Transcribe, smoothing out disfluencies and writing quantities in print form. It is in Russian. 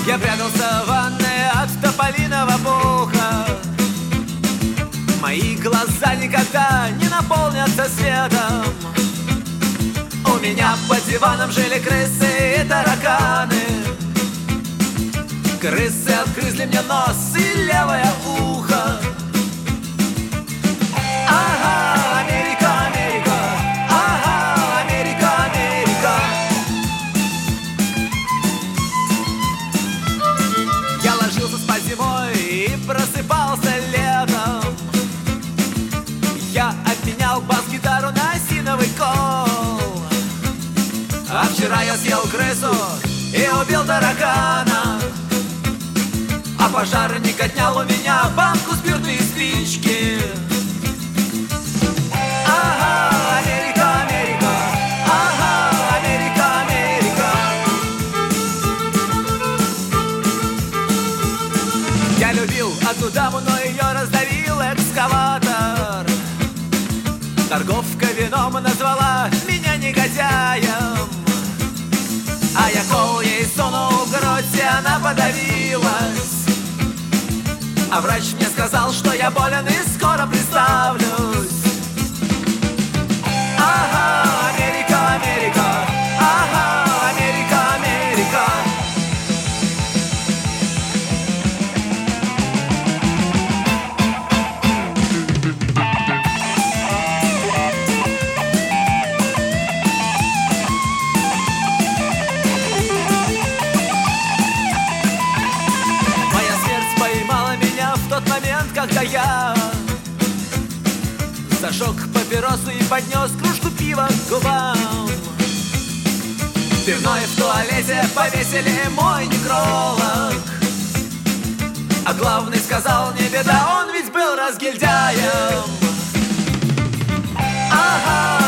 Я прятался в ванной от тополиного пуха. Мои глаза никогда не наполнятся светом. У меня под диваном жили крысы и тараканы. Крысы отгрызли мне нос и левое ухо. Ага, Америка, Америка, ага, Америка, Америка. Я ложился спать зимой и просыпался летом. Я обменял бас-гитару на осиновый кол. А вчера я съел крысу и убил таракана. А пожарник отнял у меня банку спирта и спички. Ага, Америка, Америка, ага, Америка, Америка. Я любил одну даму, но ее раздавил экскаватор. Торговка вином назвала меня негодяем. А я кол ей сунул в грудь, и она подавилась. А врач мне сказал, что я болен и скоро представлюсь. Ага, Америка, Америка, ага, Америка, Америка. Моя смерть поймала меня в тот момент, когда я зажег папиросу и поднес кружку пива к губам. Пивной в туалете повесили мой некролог. А главный сказал: не беда, он ведь был разгильдяем. Ага,